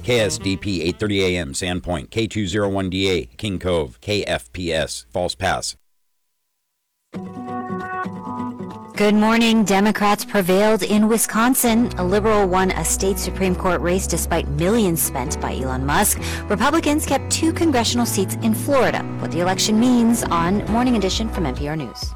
KSDP 8:30 a.m. Sandpoint, K201DA King Cove, KFPS False Pass. Good morning. Democrats prevailed in Wisconsin. A liberal won a state Supreme Court race despite millions spent by Elon Musk. Republicans kept 2 congressional seats in Florida. What the election means on Morning Edition from NPR News.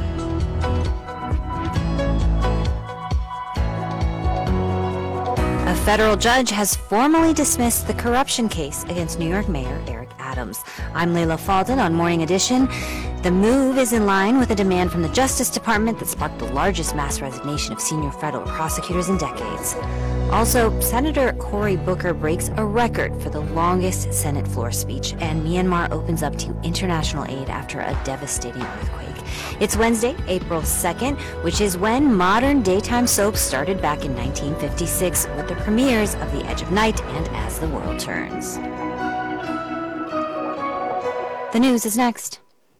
A federal judge has formally dismissed the corruption case against New York Mayor Eric Adams. I'm Leila Fadel on Morning Edition. The move is in line with a demand from the Justice Department that sparked the largest mass resignation of senior federal prosecutors in decades. Also, Senator Cory Booker breaks a record for the longest Senate floor speech, and Myanmar opens up to international aid after a devastating earthquake. It's Wednesday, April 2nd, which is when modern daytime soaps started back in 1956 with the premieres of The Edge of Night and As the World Turns. The news is next.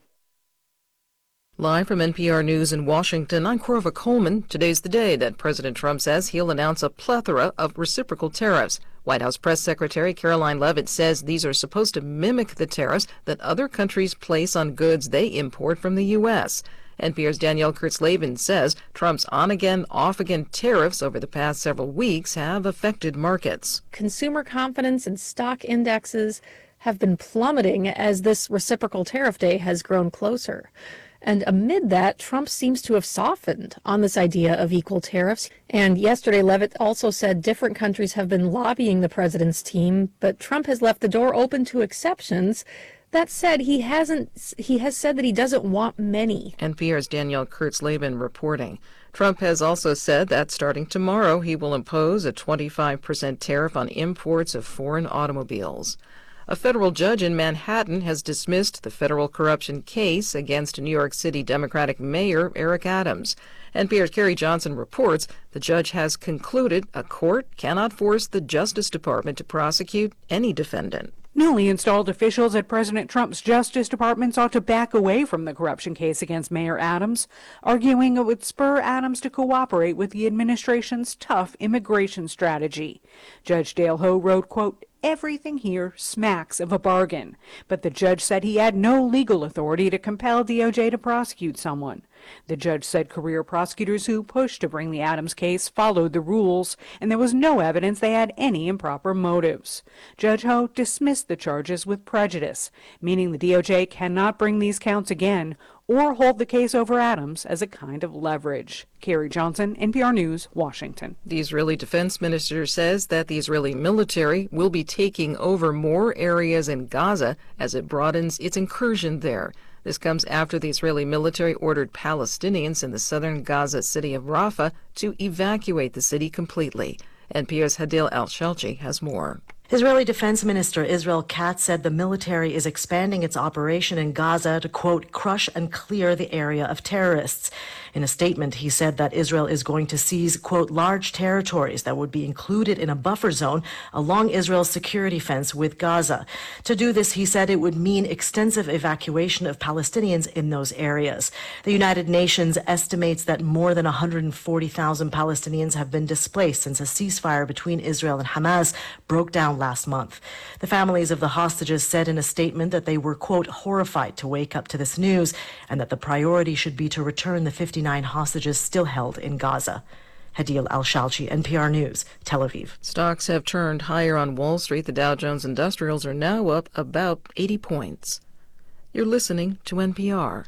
Live from NPR News in Washington, I'm Corva Coleman. Today's the day that President Trump says he'll announce a plethora of reciprocal tariffs. White House Press Secretary Caroline Leavitt says these are supposed to mimic the tariffs that other countries place on goods they import from the U.S. NPR's Danielle Kurtz-Laban says Trump's on-again, off-again tariffs over the past several weeks have affected markets. Consumer confidence and stock indexes have been plummeting as this reciprocal tariff day has grown closer. And amid that, Trump seems to have softened on this idea of equal tariffs. And yesterday, Leavitt also said different countries have been lobbying the president's team, but Trump has left the door open to exceptions. That said, he has said that he doesn't want many. NPR's Danielle Kurtz-Laban reporting. Trump has also said that starting tomorrow, he will impose a 25% tariff on imports of foreign automobiles. A federal judge in Manhattan has dismissed the federal corruption case against New York City Democratic Mayor Eric Adams. NPR's Carrie Johnson reports the judge has concluded a court cannot force the Justice Department to prosecute any defendant. Newly installed officials at President Trump's Justice Department sought to back away from the corruption case against Mayor Adams, arguing it would spur Adams to cooperate with the administration's tough immigration strategy. Judge Dale Ho wrote, quote, "Everything here smacks of a bargain," but the judge said he had no legal authority to compel DOJ to prosecute someone. The judge said career prosecutors who pushed to bring the Adams case followed the rules, and there was no evidence they had any improper motives. Judge Ho dismissed the charges with prejudice, meaning the DOJ cannot bring these counts again or hold the case over Adams as a kind of leverage. Carrie Johnson, NPR News, Washington. The Israeli defense minister says that the Israeli military will be taking over more areas in Gaza as it broadens its incursion there. This comes after the Israeli military ordered Palestinians in the southern Gaza city of Rafah to evacuate the city completely. NPR's Hadil Al-Shalchi has more. Israeli Defense Minister Israel Katz said the military is expanding its operation in Gaza to, quote, crush and clear the area of terrorists. In a statement, he said that Israel is going to seize, quote, large territories that would be included in a buffer zone along Israel's security fence with Gaza. To do this, he said it would mean extensive evacuation of Palestinians in those areas. The United Nations estimates that more than 140,000 Palestinians have been displaced since a ceasefire between Israel and Hamas broke down last month. The families of the hostages said in a statement that they were, quote, horrified to wake up to this news and that the priority should be to return the 59 hostages still held in Gaza. Hadil Al-Shalchi, NPR News, Tel Aviv. Stocks have turned higher on Wall Street. The Dow Jones Industrials are now up about 80 points. You're listening to NPR.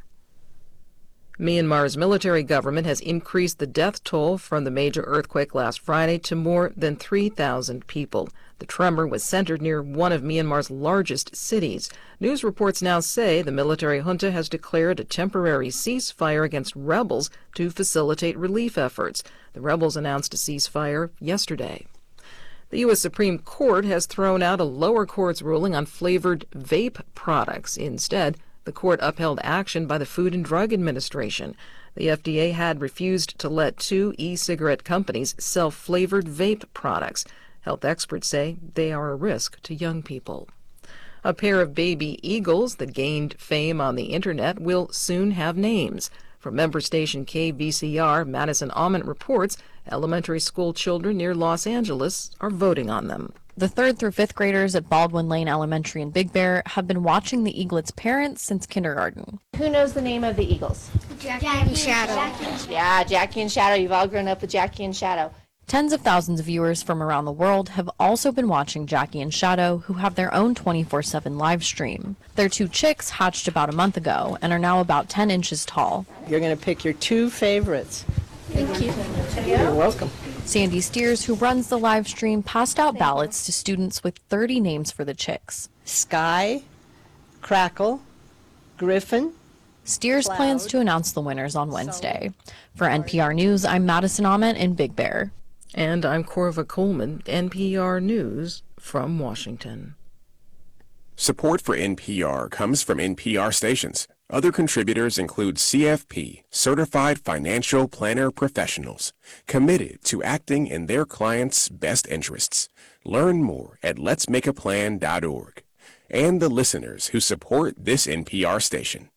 Myanmar's military government has increased the death toll from the major earthquake last Friday to more than 3,000 people. The tremor was centered near one of Myanmar's largest cities. News reports now say the military junta has declared a temporary ceasefire against rebels to facilitate relief efforts. The rebels announced a ceasefire yesterday. The U.S. Supreme Court has thrown out a lower court's ruling on flavored vape products. Instead, the court upheld action by the Food and Drug Administration. The FDA had refused to let 2 e-cigarette companies sell flavored vape products. Health experts say they are a risk to young people. A pair of baby eagles that gained fame on the internet will soon have names. From member station KVCR, Madison Ament reports Elementary school children near Los Angeles are voting on them. The 3rd through 5th graders at Baldwin Lane Elementary in Big Bear have been watching the Eaglets' parents since kindergarten. Who knows the name of the Eagles? Jackie and Shadow. Yeah, Jackie and Shadow. You've all grown up with Jackie and Shadow. Tens of thousands of viewers from around the world have also been watching Jackie and Shadow, who have their own 24/7 live stream. Their 2 chicks hatched about a month ago and are now about 10 inches tall. You're going to pick your 2 favorites. Thank you. You're welcome. Sandy Steers, who runs the live stream, passed out ballots to students with 30 names for the chicks. Sky, Crackle, Griffin. Steers plans to announce the winners on Wednesday. For NPR News, I'm Madison Ament in Big Bear. And I'm Corva Coleman, NPR News from Washington. Support for NPR comes from NPR stations. Other contributors include CFP, Certified Financial Planner Professionals, committed to acting in their clients' best interests. Learn more at letsmakeaplan.org. And the listeners who support this NPR station.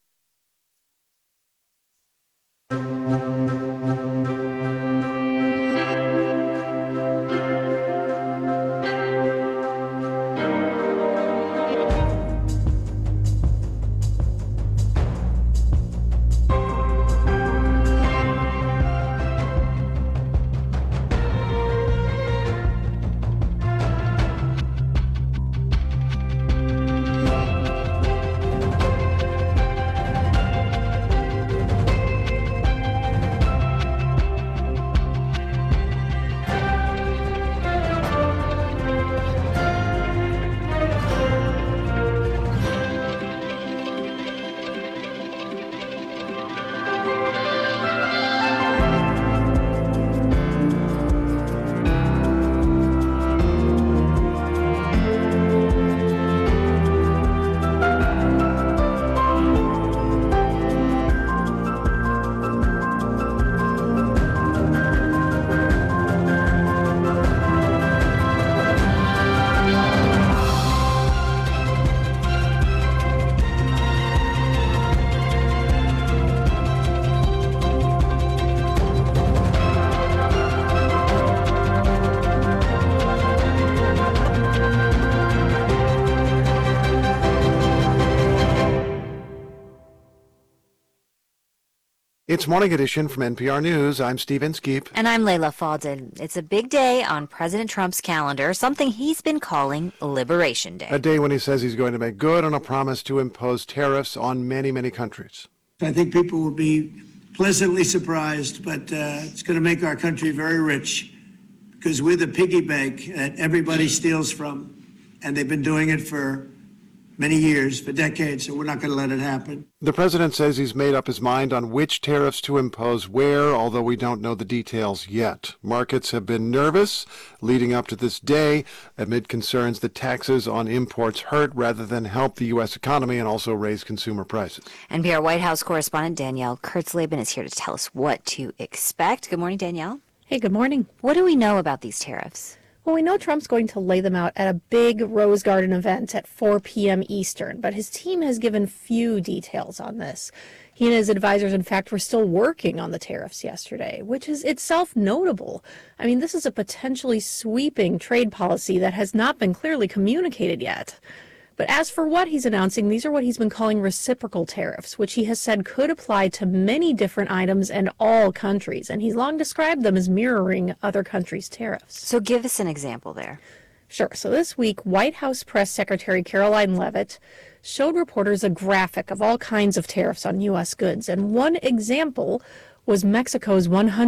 It's Morning Edition from NPR News. I'm Steve Inskeep. And I'm Layla Fadel. It's a big day on President Trump's calendar, something he's been calling Liberation Day. A day when he says he's going to make good on a promise to impose tariffs on many, many countries. I think people will be pleasantly surprised, but it's going to make our country very rich because we're the piggy bank that everybody steals from, and they've been doing it for many years, for decades, so we're not going to let it happen. The president says he's made up his mind on which tariffs to impose where, although we don't know the details yet. Markets have been nervous leading up to this day amid concerns that taxes on imports hurt rather than help the U.S. economy and also raise consumer prices. NPR White House correspondent Danielle Kurtzleben is here to tell us what to expect. Good morning, Danielle. Hey, good morning. What do we know about these tariffs? Well, we know Trump's going to lay them out at a big Rose Garden event at 4 p.m. Eastern, but his team has given few details on this. He and his advisors, in fact, were still working on the tariffs yesterday, which is itself notable. I mean, this is a potentially sweeping trade policy that has not been clearly communicated yet. But as for what he's announcing, these are what he's been calling reciprocal tariffs, which he has said could apply to many different items and all countries. And he's long described them as mirroring other countries' tariffs. So give us an example there. Sure. So this week, White House Press Secretary Caroline Leavitt showed reporters a graphic of all kinds of tariffs on U.S. goods. And one example was Mexico's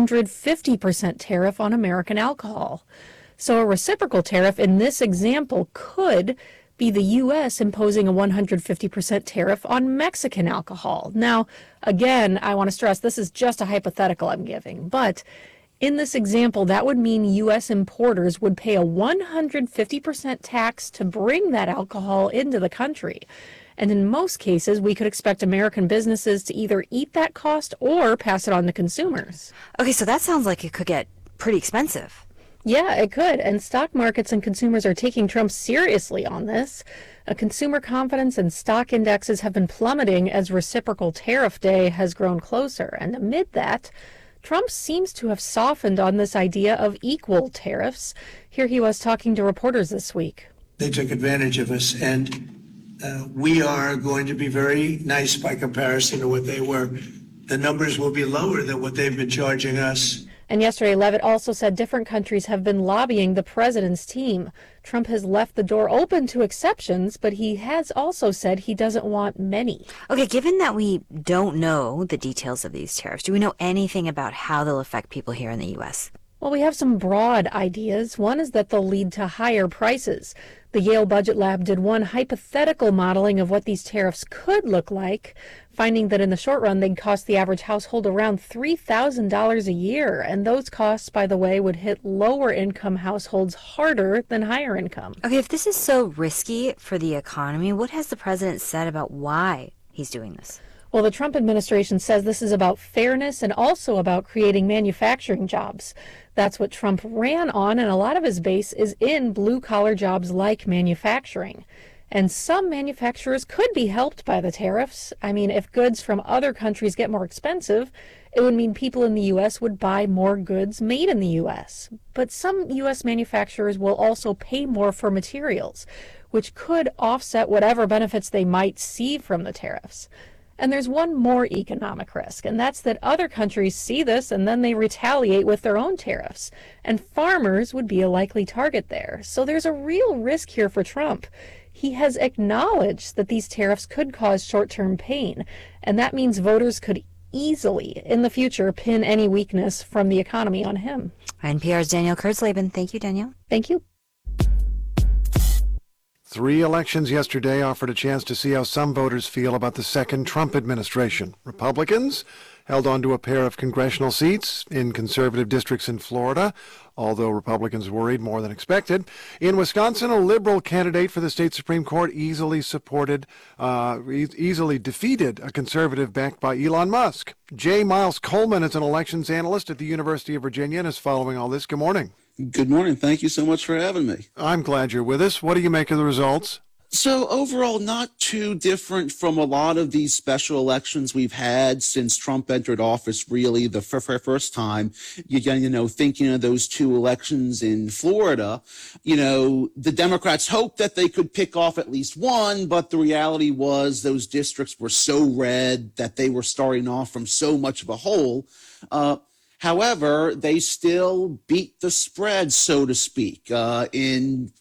150% tariff on American alcohol. So a reciprocal tariff in this example could be the U.S. imposing a 150% tariff on Mexican alcohol. Now, again, I want to stress this is just a hypothetical I'm giving, but in this example, that would mean U.S. importers would pay a 150% tax to bring that alcohol into the country. And in most cases, we could expect American businesses to either eat that cost or pass it on to consumers. Okay, so that sounds like it could get pretty expensive. Yeah, it could. And stock markets and consumers are taking Trump seriously on this. Consumer confidence and stock indexes have been plummeting as reciprocal tariff day has grown closer. And amid that, Trump seems to have softened on this idea of equal tariffs. Here he was talking to reporters this week. They took advantage of us, and we are going to be very nice by comparison to what they were. The numbers will be lower than what they've been charging us. And yesterday, Levitt also said different countries have been lobbying the president's team. Trump has left the door open to exceptions, but he has also said he doesn't want many. Okay, given that we don't know the details of these tariffs, do we know anything about how they'll affect people here in the U.S.? Well, we have some broad ideas. One is that they'll lead to higher prices. The Yale Budget Lab did one hypothetical modeling of what these tariffs could look like, finding that in the short run, they'd cost the average household around $3,000 a year. And those costs, by the way, would hit lower income households harder than higher income. Okay, if this is so risky for the economy, what has the president said about why he's doing this? Well, the Trump administration says this is about fairness and also about creating manufacturing jobs. That's what Trump ran on, and a lot of his base is in blue-collar jobs like manufacturing. And some manufacturers could be helped by the tariffs. I mean, if goods from other countries get more expensive, it would mean people in the U.S. would buy more goods made in the U.S. But some U.S. manufacturers will also pay more for materials, which could offset whatever benefits they might see from the tariffs. And there's one more economic risk, and that's that other countries see this and then they retaliate with their own tariffs. And farmers would be a likely target there. So there's a real risk here for Trump. He has acknowledged that these tariffs could cause short-term pain, and that means voters could easily, in the future, pin any weakness from the economy on him. NPR's Danielle Kurtzleben. Thank you, Danielle. Thank you. 3 elections yesterday offered a chance to see how some voters feel about the second Trump administration. Republicans held on to a pair of congressional seats in conservative districts in Florida, although Republicans worried more than expected. In Wisconsin, a liberal candidate for the state Supreme Court easily defeated a conservative backed by Elon Musk. J. Miles Coleman is an elections analyst at the University of Virginia and is following all this. Good morning. Good morning. Thank you so much for having me. I'm glad you're with us. What do you make of the results? So overall, not too different from a lot of these special elections we've had since Trump entered office, really the first time. Thinking of those 2 elections in Florida, the Democrats hoped that they could pick off at least one, but the reality was those districts were so red that they were starting off from so much of a hole. However, they still beat the spread, so to speak, in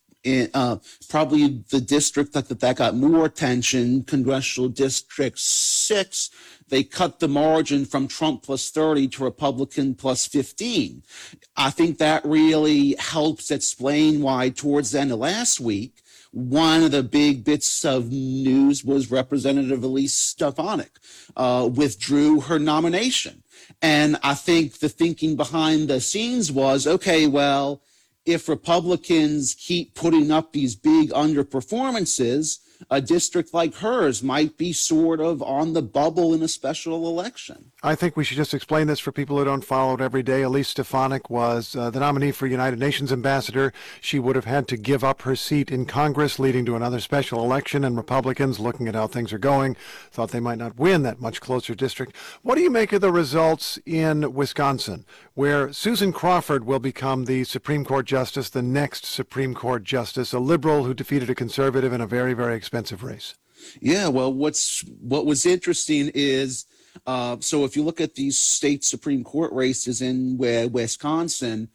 probably the district that got more attention, Congressional District 6. They cut the margin from Trump plus 30 to Republican plus 15. I think that really helps explain why towards the end of last week, one of the big bits of news was Representative Elise Stefanik withdrew her nomination. And I think the thinking behind the scenes was, okay, well, if Republicans keep putting up these big underperformances, a district like hers might be sort of on the bubble in a special election. I think we should just explain this for people who don't follow it every day. Elise Stefanik was the nominee for United Nations ambassador. She would have had to give up her seat in Congress, leading to another special election, and Republicans, looking at how things are going, thought they might not win that much closer district. What do you make of the results in Wisconsin, where Susan Crawford will become the Supreme Court justice, the next Supreme Court justice, a liberal who defeated a conservative in a very, very expensive race? Yeah, well, what was interesting is, so if you look at these state Supreme Court races in Wisconsin,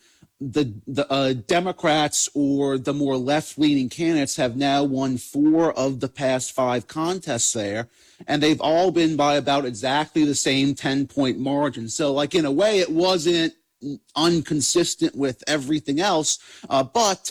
the Democrats or the more left-leaning candidates have now won 4 of the past 5 contests there, and they've all been by about exactly the same 10-point margin. So, like, in a way, it wasn't inconsistent with everything else, but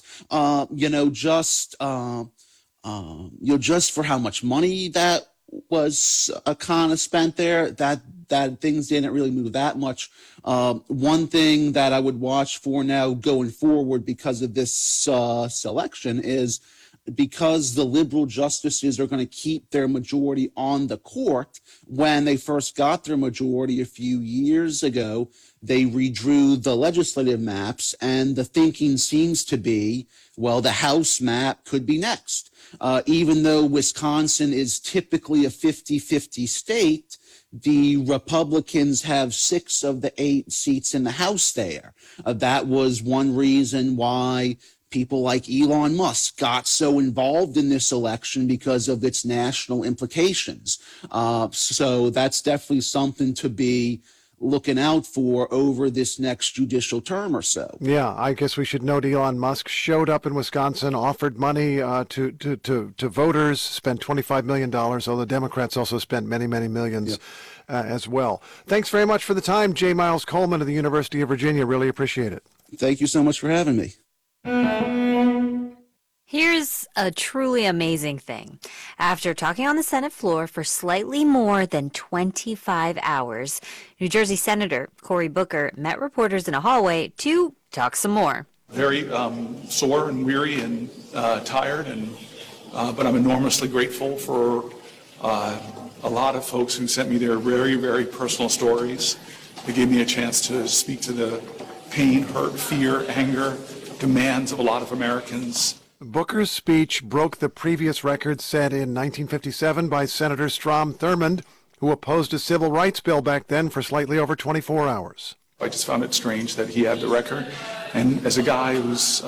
just for how much money that was kind of spent there, that things didn't really move that much. One thing that I would watch for now going forward because of this selection is because the liberal justices are going to keep their majority on the court. When they first got their majority a few years ago, they redrew the legislative maps, and the thinking seems to be, well, the House map could be next. Even though Wisconsin is typically a 50-50 state, the Republicans have 6 of the 8 seats in the House there. That was one reason why people like Elon Musk got so involved in this election, because of its national implications. So that's definitely something to be looking out for over this next judicial term or so. Yeah, I guess we should note Elon Musk showed up in Wisconsin, offered money to voters, spent $25 million, although the Democrats also spent many, many millions as well. Thanks very much for the time, J. Miles Coleman of the University of Virginia. Really appreciate it. Thank you so much for having me. Here's a truly amazing thing. After talking on the Senate floor for slightly more than 25 hours, New Jersey Senator Cory Booker met reporters in a hallway to talk some more. Very sore and weary and tired, but I'm enormously grateful for a lot of folks who sent me their very, very personal stories. They gave me a chance to speak to the pain, hurt, fear, anger, demands of a lot of Americans. Booker's speech broke the previous record set in 1957 by Senator Strom Thurmond, who opposed a civil rights bill back then for slightly over 24 hours. I just found it strange that he had the record. And as a guy who's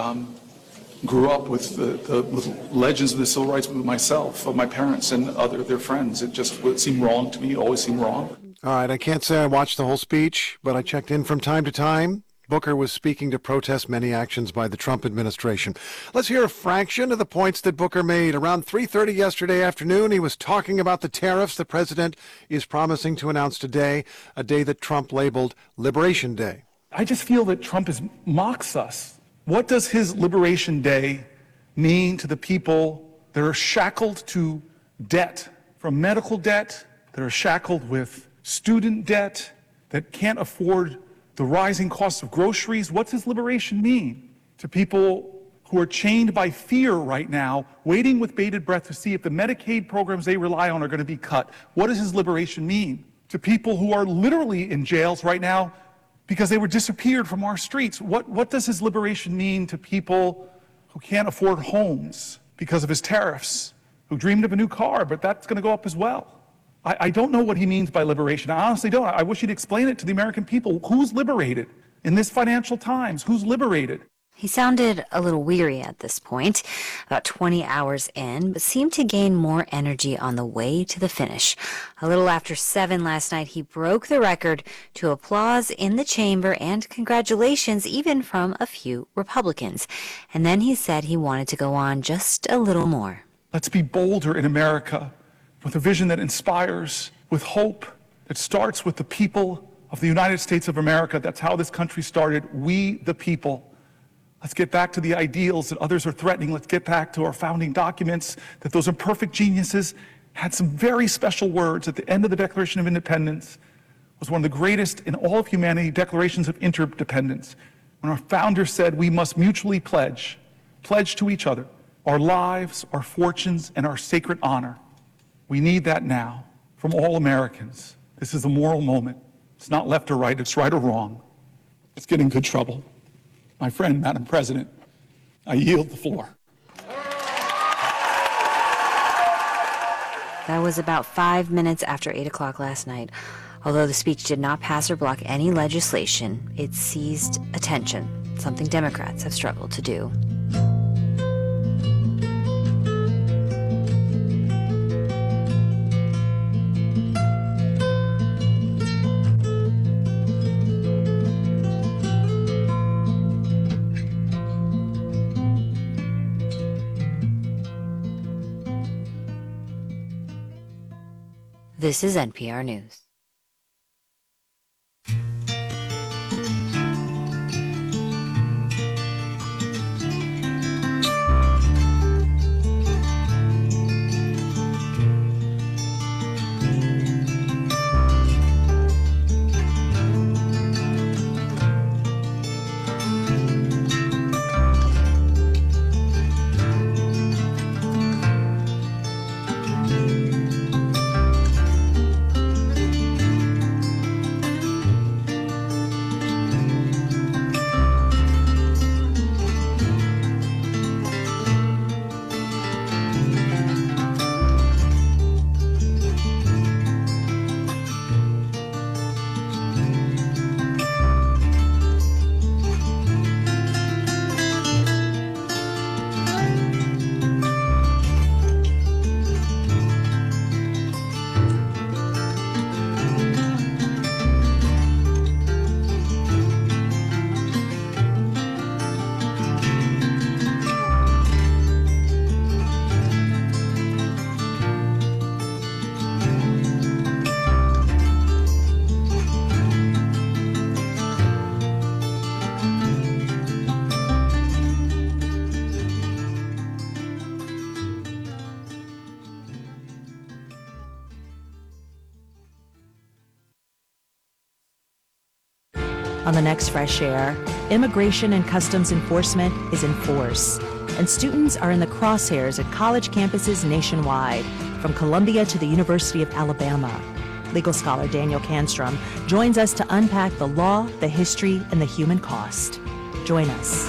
grew up with the legends of the civil rights movement myself, of my parents and their friends, it just would seem wrong to me. It always seemed wrong. All right, I can't say I watched the whole speech, but I checked in from time to time. Booker was speaking to protest many actions by the Trump administration. Let's hear a fraction of the points that Booker made. Around 3:30 yesterday afternoon, he was talking about the tariffs the president is promising to announce today, a day that Trump labeled Liberation Day. I just feel that Trump mocks us. What does his Liberation Day mean to the people that are shackled to debt, from medical debt, that are shackled with student debt, that can't afford the rising costs of groceries? What's his liberation mean to people who are chained by fear right now, waiting with bated breath to see if the Medicaid programs they rely on are going to be cut? What does his liberation mean to people who are literally in jails right now because they were disappeared from our streets? What does his liberation mean to people who can't afford homes because of his tariffs, who dreamed of a new car, but that's going to go up as well? I don't know what he means by liberation. I honestly don't. I wish he'd explain it to the American people. Who's liberated in this financial times? Who's liberated? He sounded a little weary at this point, about 20 hours in, but seemed to gain more energy on the way to the finish. A little after 7 last night, he broke the record to applause in the chamber and congratulations even from a few Republicans. And then he said he wanted to go on just a little more. Let's be bolder in America, with a vision that inspires, with hope that starts with the people of the United States of America. That's how this country started. We, the people. Let's get back to the ideals that others are threatening. Let's get back to our founding documents, that those imperfect geniuses had some very special words at the end of the Declaration of Independence. It was one of the greatest in all of humanity declarations of interdependence, when our founders said we must mutually pledge to each other our lives, our fortunes, and our sacred honor. We need that now from all Americans. This is a moral moment. It's not left or right, it's right or wrong. Let's get in good trouble. My friend, Madam President, I yield the floor. That was about 5 minutes after 8 o'clock last night. Although the speech did not pass or block any legislation, it seized attention, something Democrats have struggled to do. This is NPR News. On the next Fresh Air, immigration and customs enforcement is in force, and students are in the crosshairs at college campuses nationwide, from Columbia to the University of Alabama. Legal scholar Daniel Canstrom joins us to unpack the law, the history, and the human cost. Join us.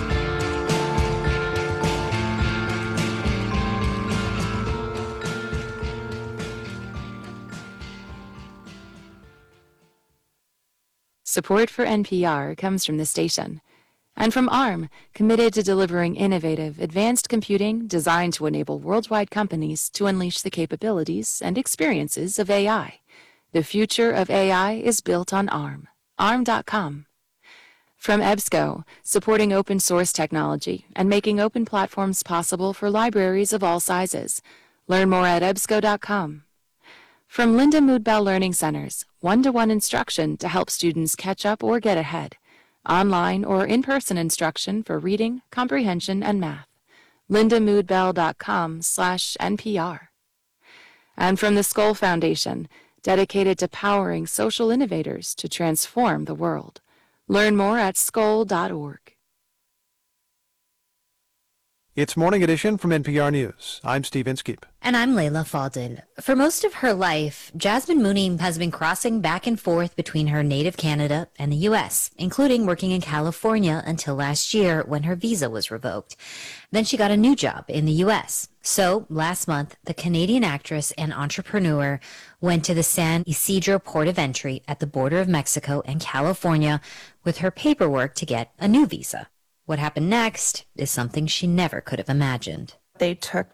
Support for NPR comes from the station and from ARM, committed to delivering innovative, advanced computing designed to enable worldwide companies to unleash the capabilities and experiences of AI. The future of AI is built on ARM. ARM.com. From EBSCO, supporting open source technology and making open platforms possible for libraries of all sizes. Learn more at EBSCO.com. From Linda Moodbell Learning Centers, one-to-one instruction to help students catch up or get ahead. Online or in-person instruction for reading, comprehension, and math. lindamoodbell.com/NPR. And from the Skoll Foundation, dedicated to powering social innovators to transform the world. Learn more at skoll.org. It's Morning Edition from NPR News. I'm Steve Inskeep. And I'm Layla Fadel. For most of her life, Jasmine Mooney has been crossing back and forth between her native Canada and the U.S., including working in California until last year when her visa was revoked. Then she got a new job in the U.S. So last month, the Canadian actress and entrepreneur went to the San Isidro port of entry at the border of Mexico and California with her paperwork to get a new visa. What happened next is something she never could have imagined. They took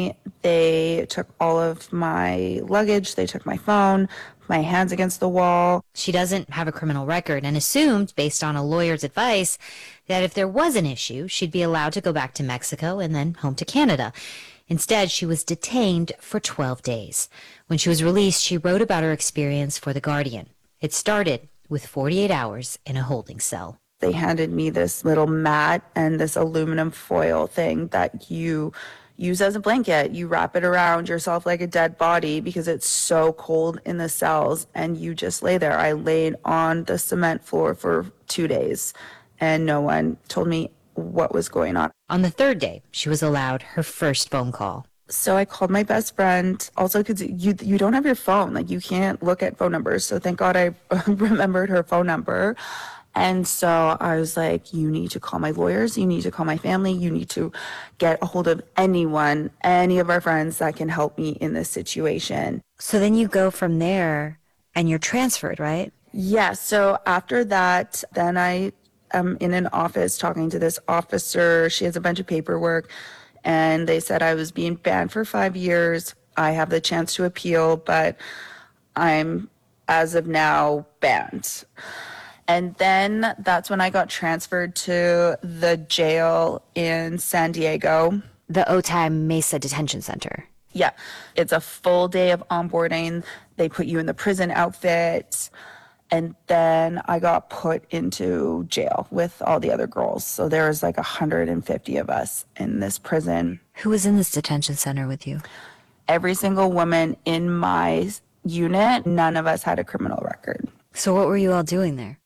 all of my luggage, they took my phone, my hands against the wall. She doesn't have a criminal record and assumed, based on a lawyer's advice, that if there was an issue, she'd be allowed to go back to Mexico and then home to Canada. Instead, she was detained for 12 days. When she was released, she wrote about her experience for The Guardian. It started with 48 hours in a holding cell. They handed me this little mat and this aluminum foil thing that you use as a blanket. You wrap it around yourself like a dead body because it's so cold in the cells, and you just lay there. I laid on the cement floor for 2 days, and no one told me what was going on. On the third day, she was allowed her first phone call. So I called my best friend, also because you don't have your phone. Like, you can't look at phone numbers. So thank God I remembered her phone number. And so I was like, you need to call my lawyers, you need to call my family, you need to get a hold of anyone, any of our friends that can help me in this situation. So then you go from there and you're transferred, right? Yeah, so after that, then I am in an office talking to this officer. She has a bunch of paperwork, and they said I was being banned for 5 years. I have the chance to appeal, but I'm, as of now, banned. And then that's when I got transferred to the jail in San Diego. The Otay Mesa Detention Center. Yeah, it's a full day of onboarding. They put you in the prison outfit. And then I got put into jail with all the other girls. So there was like 150 of us in this prison. Who was in this detention center with you? Every single woman in my unit. None of us had a criminal record. So what were you all doing there?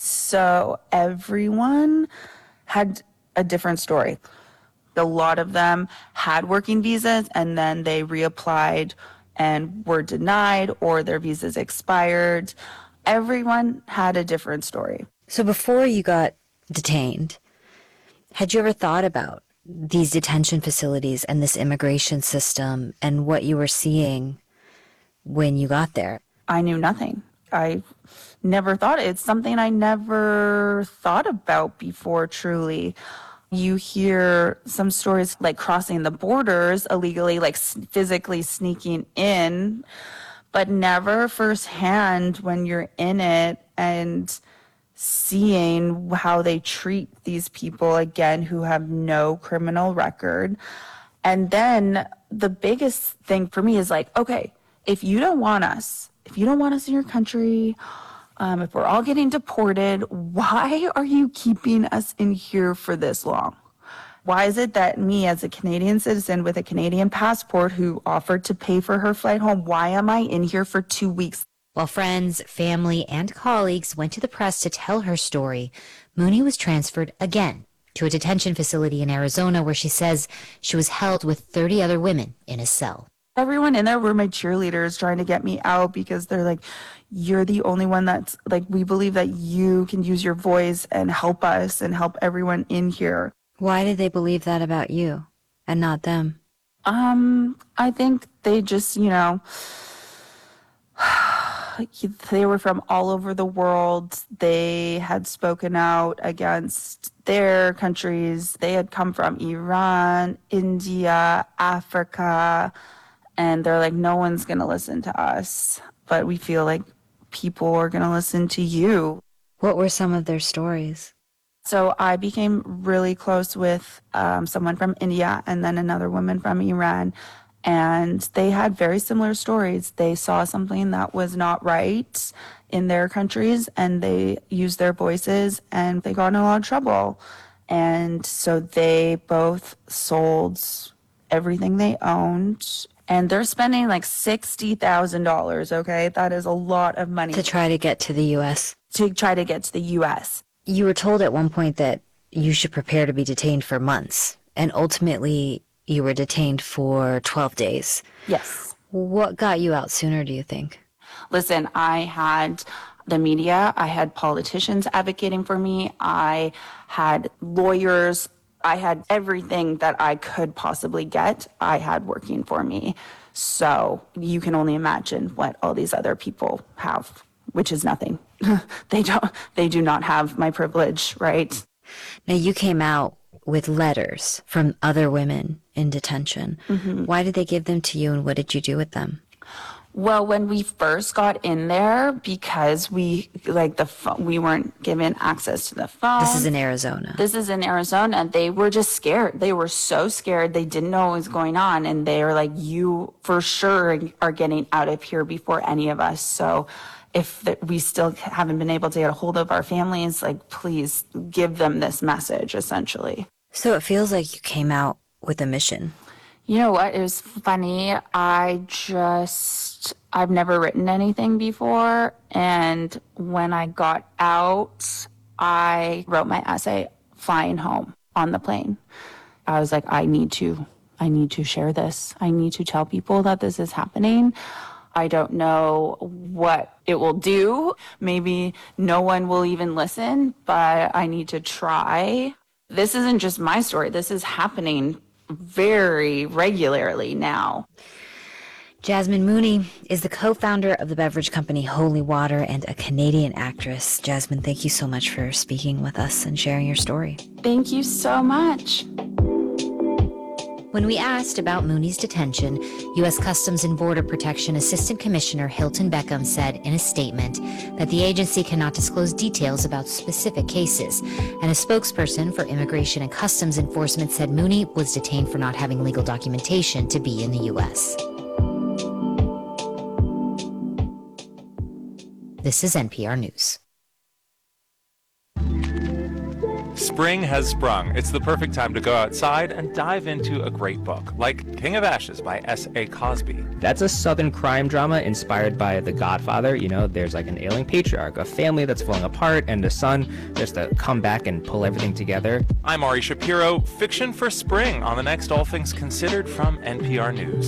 So everyone had a different story. A lot of them had working visas, and then they reapplied and were denied, or their visas expired. Everyone had a different story. So before you got detained, had you ever thought about these detention facilities and this immigration system and what you were seeing when you got there? I knew nothing. I never thought it's something I never thought about before, truly. You hear some stories like crossing the borders illegally, like physically sneaking in, but never firsthand when you're in it and seeing how they treat these people, again, who have no criminal record. And then the biggest thing for me is like, okay, if you don't want us in your country, if we're all getting deported, why are you keeping us in here for this long? Why is it that me, as a Canadian citizen with a Canadian passport who offered to pay for her flight home, why am I in here for 2 weeks? While friends, family, and colleagues went to the press to tell her story, Mooney was transferred again to a detention facility in Arizona where she says she was held with 30 other women in a cell. Everyone in there were my cheerleaders trying to get me out because they're like, you're the only one that's like, we believe that you can use your voice and help us and help everyone in here. Why did they believe that about you and not them? I think they just, they were from all over the world. They had spoken out against their countries. They had come from Iran, India, Africa, and they're like, no one's going to listen to us, but we feel like people are going to listen to you. What were some of their stories? So I became really close with someone from India and then another woman from Iran. And they had very similar stories. They saw something that was not right in their countries and they used their voices and they got in a lot of trouble. And so they both sold everything they owned. And they're spending like $60,000, okay? That is a lot of money. To try to get to the U.S. To try to get to the U.S. You were told at one point that you should prepare to be detained for months. And ultimately, you were detained for 12 days. Yes. What got you out sooner, do you think? Listen, I had the media, I had politicians advocating for me, I had lawyers, I had everything that I could possibly get, I had working for me. So you can only imagine what all these other people have, which is nothing. They do not have my privilege, right? Now, you came out with letters from other women in detention. Mm-hmm. Why did they give them to you and what did you do with them? Well, when we first got in there, because we weren't given access to the phone. This is in Arizona. This is in Arizona. They were just scared. They were so scared. They didn't know what was going on. And they were like, you for sure are getting out of here before any of us. So if we still haven't been able to get a hold of our families, like, please give them this message, essentially. So it feels like you came out with a mission. You know what? It was funny. I've never written anything before. And when I got out, I wrote my essay flying home on the plane. I was like, I need to share this. I need to tell people that this is happening. I don't know what it will do. Maybe no one will even listen, but I need to try. This isn't just my story. This is happening very regularly now. Jasmine Mooney is the co-founder of the beverage company Holy Water and a Canadian actress. Jasmine, thank you so much for speaking with us and sharing your story. Thank you so much. When we asked about Mooney's detention, U.S. Customs and Border Protection Assistant Commissioner Hilton Beckham said in a statement that the agency cannot disclose details about specific cases, and a spokesperson for Immigration and Customs Enforcement said Mooney was detained for not having legal documentation to be in the U.S. This is NPR News. Spring has sprung. It's the perfect time to go outside and dive into a great book, like King of Ashes by S.A. Cosby. That's a Southern crime drama inspired by The Godfather. You know, there's like an ailing patriarch, a family that's falling apart, and a son just to come back and pull everything together. I'm Ari Shapiro, fiction for spring on the next All Things Considered from NPR News.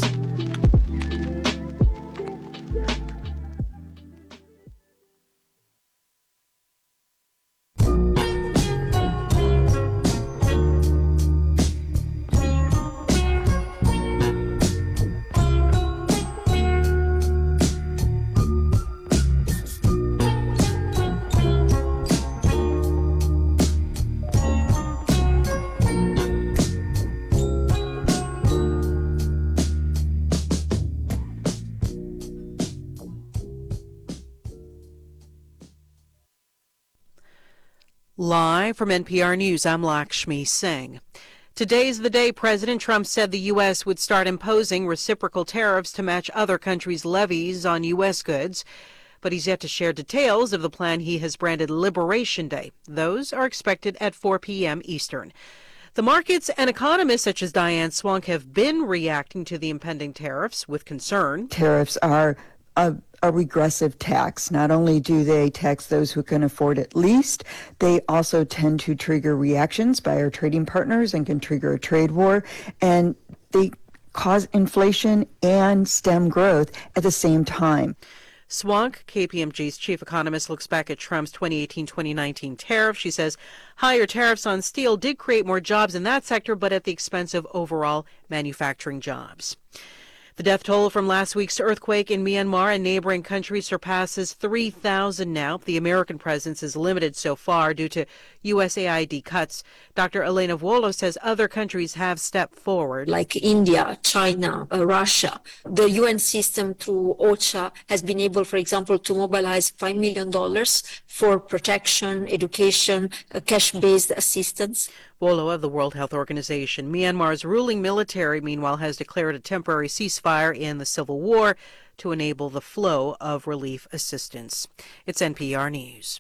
Live from NPR News, I'm Lakshmi Singh. Today's the day President Trump said the U.S. would start imposing reciprocal tariffs to match other countries' levies on U.S. goods. But he's yet to share details of the plan he has branded Liberation Day. Those are expected at 4 p.m. Eastern. The markets and economists such as Diane Swonk have been reacting to the impending tariffs with concern. Tariffs are a regressive tax. Not only do they tax those who can afford it least, they also tend to trigger reactions by our trading partners and can trigger a trade war. And they cause inflation and stem growth at the same time. Swank, KPMG's chief economist, looks back at Trump's 2018-2019 tariff. She says higher tariffs on steel did create more jobs in that sector, but at the expense of overall manufacturing jobs. The death toll from last week's earthquake in Myanmar and neighboring countries surpasses 3,000 now. The American presence is limited so far due to USAID cuts. Dr. Elena Vuolo says other countries have stepped forward. Like India, China, Russia. The UN system through OCHA has been able, for example, to mobilize $5 million for protection, education, cash-based assistance. Vuolo of the World Health Organization. Myanmar's ruling military, meanwhile, has declared a temporary ceasefire in the civil war to enable the flow of relief assistance. It's NPR News.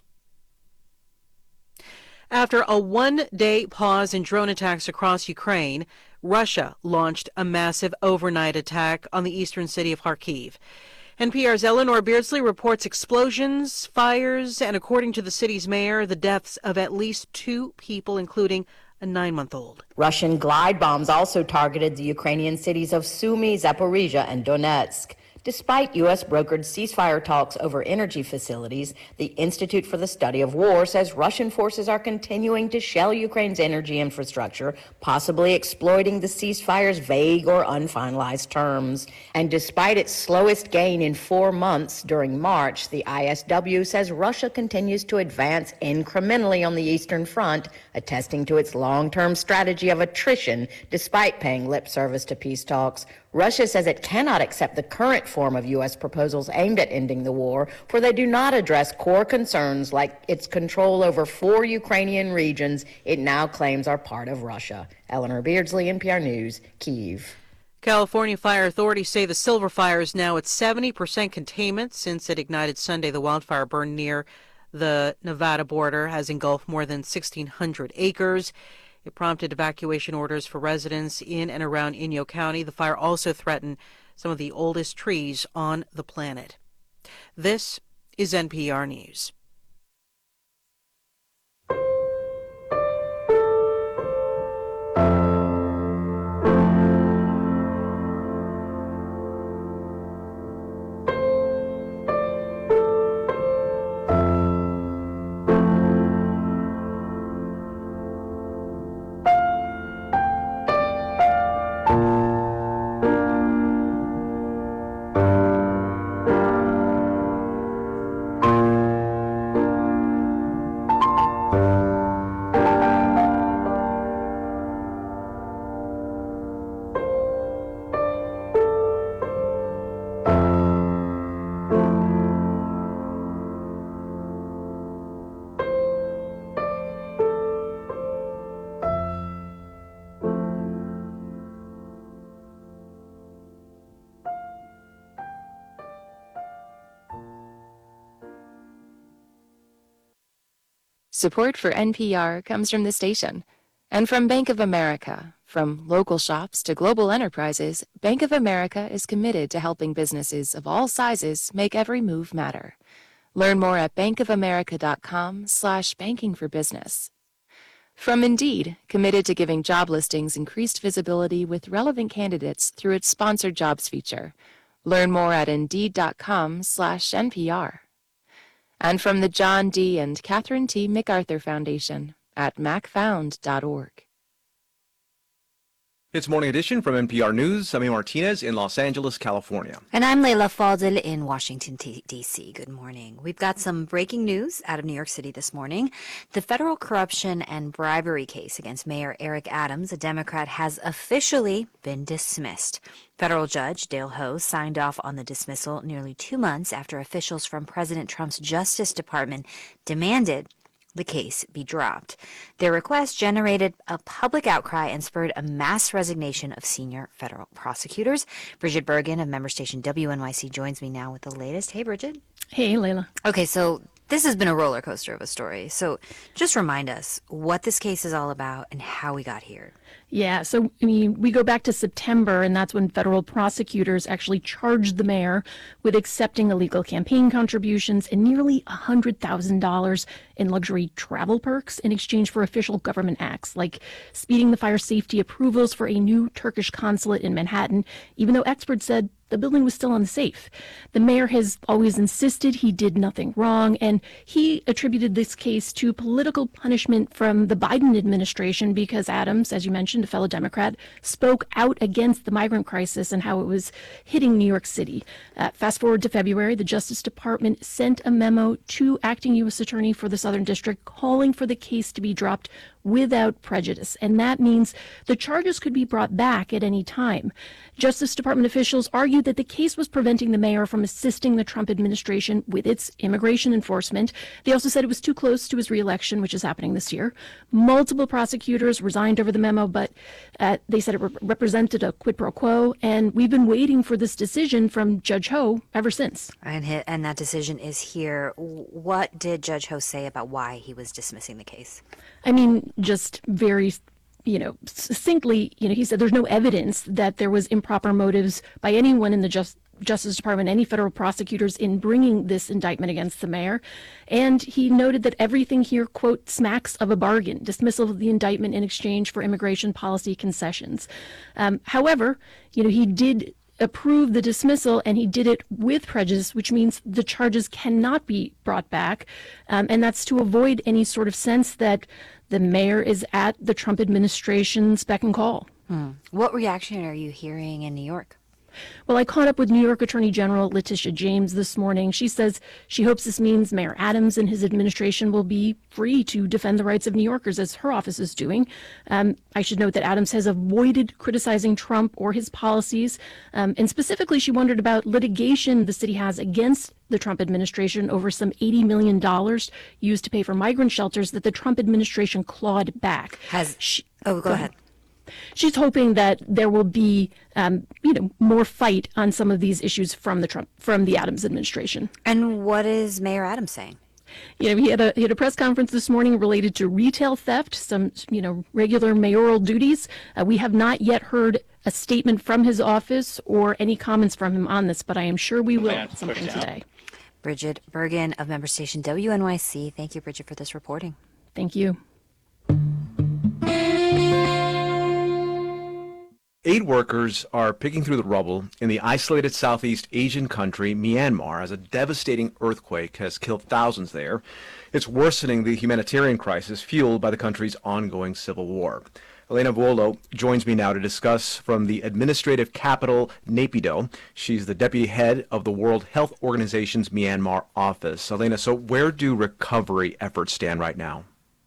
After a one-day pause in drone attacks across Ukraine, Russia launched a massive overnight attack on the eastern city of Kharkiv. NPR's Eleanor Beardsley reports explosions, fires, and according to the city's mayor, the deaths of at least 2 people, including a 9-month-old. Russian glide bombs also targeted the Ukrainian cities of Sumy, Zaporizhia, and Donetsk. Despite U.S. brokered ceasefire talks over energy facilities, the Institute for the Study of War says Russian forces are continuing to shell Ukraine's energy infrastructure, possibly exploiting the ceasefire's vague or unfinalized terms. And despite its slowest gain in 4 months during March, the ISW says Russia continues to advance incrementally on the Eastern Front, attesting to its long-term strategy of attrition despite paying lip service to peace talks. Russia says it cannot accept the current form of U.S. proposals aimed at ending the war, for they do not address core concerns like its control over 4 Ukrainian regions it now claims are part of Russia. Eleanor Beardsley, NPR News, Kyiv. California fire authorities say the Silver Fire is now at 70% containment. Since it ignited Sunday, the wildfire burned near the Nevada border has engulfed more than 1,600 acres. It prompted evacuation orders for residents in and around Inyo County. The fire also threatened some of the oldest trees on the planet. This is NPR News. Support for NPR comes from the station and from Bank of America. From local shops to global enterprises, Bank of America is committed to helping businesses of all sizes make every move matter. Learn more at bankofamerica.com/bankingforbusiness. From Indeed, committed to giving job listings increased visibility with relevant candidates through its sponsored jobs feature. Learn more at Indeed.com/NPR. And from the John D. and Catherine T. MacArthur Foundation at macfound.org. It's Morning Edition from NPR News. I'm Martinez in Los Angeles, California. And I'm Leila Fadel in Washington, D.C. Good morning. We've got some breaking news out of New York City this morning. The federal corruption and bribery case against Mayor Eric Adams, a Democrat, has officially been dismissed. Federal Judge Dale Ho signed off on the dismissal nearly 2 months after officials from President Trump's Justice Department demanded the case be dropped. Their request generated a public outcry and spurred a mass resignation of senior federal prosecutors. Bridget Bergen of member station WNYC joins me now with the latest. Hey, Bridget. Hey, Layla. Okay, so this has been a roller coaster of a story. So just remind us what this case is all about and how we got here. Yeah, so I mean, we go back to September, and that's when federal prosecutors actually charged the mayor with accepting illegal campaign contributions and nearly $100,000 in luxury travel perks in exchange for official government acts, like speeding the fire safety approvals for a new Turkish consulate in Manhattan, even though experts said the building was still unsafe. The mayor has always insisted he did nothing wrong, and he attributed this case to political punishment from the Biden administration because Adams, as you mentioned, a fellow Democrat, spoke out against the migrant crisis and how it was hitting New York City. Fast forward to February, the Justice Department sent a memo to acting U.S. Attorney for the Southern District calling for the case to be dropped without prejudice, and that means the charges could be brought back at any time. Justice Department officials argued that the case was preventing the mayor from assisting the Trump administration with its immigration enforcement. They also said it was too close to his reelection, which is happening this year. Multiple prosecutors resigned over the memo, but they said it represented a quid pro quo, and we've been waiting for this decision from Judge Ho ever since. And that decision is here. What did Judge Ho say about why he was dismissing the case? I mean, just very, succinctly, he said there's no evidence that there was improper motives by anyone in the Justice Department, any federal prosecutors in bringing this indictment against the mayor. And he noted that everything here, quote, smacks of a bargain, dismissal of the indictment in exchange for immigration policy concessions. However, he did approve the dismissal, and he did it with prejudice, which means the charges cannot be brought back. And that's to avoid any sort of sense that the mayor is at the Trump administration's beck and call. What reaction are you hearing in New York? Well, I caught up with New York Attorney General Letitia James this morning. She says she hopes this means Mayor Adams and his administration will be free to defend the rights of New Yorkers, as her office is doing. I should note that Adams has avoided criticizing Trump or his policies. And specifically, she wondered about litigation the city has against the Trump administration over some $80 million used to pay for migrant shelters that the Trump administration clawed back. Go ahead. She's hoping that there will be, more fight on some of these issues from the Adams administration. And what is Mayor Adams saying? He had a press conference this morning related to retail theft, some, regular mayoral duties. We have not yet heard a statement from his office or any comments from him on this, but I am sure we will at some point today. Bridget Bergen of member station WNYC. Thank you, Bridget, for this reporting. Thank you. Aid workers are picking through the rubble in the isolated Southeast Asian country, Myanmar, as a devastating earthquake has killed thousands there. It's worsening the humanitarian crisis fueled by the country's ongoing civil war. Elena Vuolo joins me now to discuss from the administrative capital, Naypyidaw. She's the deputy head of the World Health Organization's Myanmar office. Elena, so where do recovery efforts stand right now?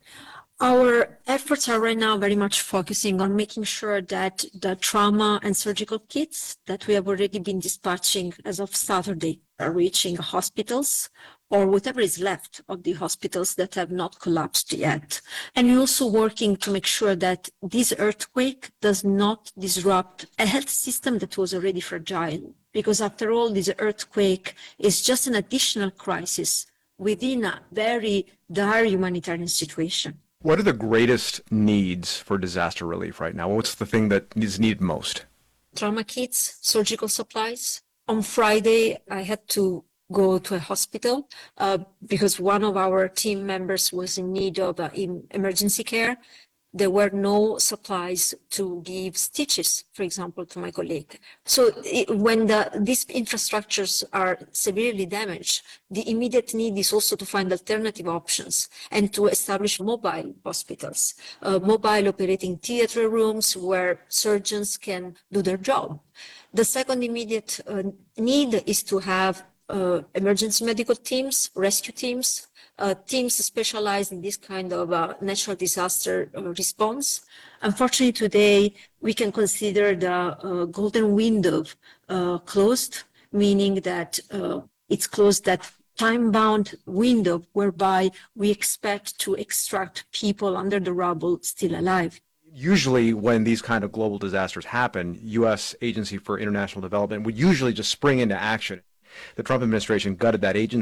Our efforts are right now very much focusing on making sure that the trauma and surgical kits that we have already been dispatching as of Saturday are reaching hospitals or whatever is left of the hospitals that have not collapsed yet. And we're also working to make sure that this earthquake does not disrupt a health system that was already fragile. Because after all, this earthquake is just an additional crisis within a very dire humanitarian situation. What are the greatest needs for disaster relief right now? What's the thing that is needed most? Trauma kits, surgical supplies. On Friday, I had to go to a hospital because one of our team members was in need of emergency care. There were no supplies to give stitches, for example, to my colleague. So when these infrastructures are severely damaged, the immediate need is also to find alternative options and to establish mobile hospitals, mobile operating theater rooms where surgeons can do their job. The second immediate need is to have emergency medical teams, rescue teams, teams specialized in this kind of natural disaster response. Unfortunately, today, we can consider the golden window closed, meaning that it's closed that time-bound window whereby we expect to extract people under the rubble still alive. Usually when these kind of global disasters happen, U.S. Agency for International Development would usually just spring into action. The Trump administration gutted that agency.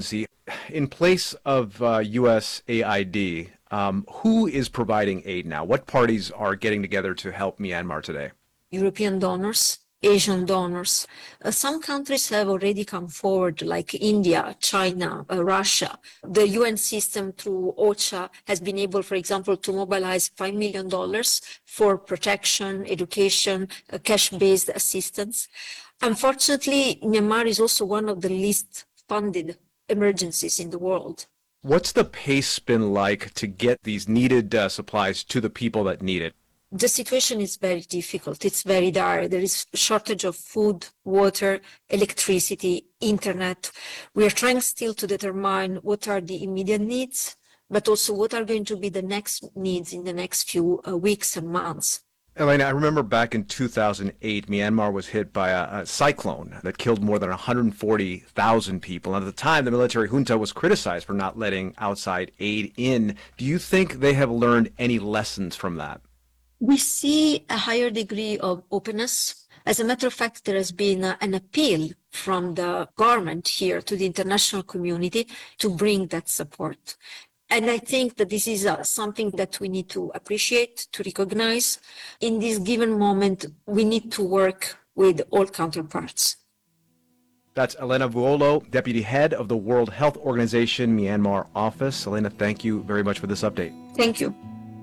in place of USAID, who is providing aid now? What parties are getting together to help Myanmar today? European donors, Asian donors. Some countries have already come forward, like India, China, Russia. The UN system through OCHA has been able, for example, to mobilize $5 million for protection, education, cash-based assistance. Unfortunately, Myanmar is also one of the least funded emergencies in the world. What's the pace been like to get these needed supplies to the people that need it? The situation is very difficult. It's very dire. There is a shortage of food, water, electricity, internet. We are trying still to determine what are the immediate needs, but also what are going to be the next needs in the next few weeks and months. Elena, I remember back in 2008, Myanmar was hit by a cyclone that killed more than 140,000 people. And at the time, the military junta was criticized for not letting outside aid in. Do you think they have learned any lessons from that? We see a higher degree of openness. As a matter of fact, there has been an appeal from the government here to the international community to bring that support. And I think that this is something that we need to appreciate, to recognize. In this given moment, we need to work with all counterparts. That's Elena Vuolo, Deputy Head of the World Health Organization Myanmar office. Elena, thank you very much for this update. Thank you.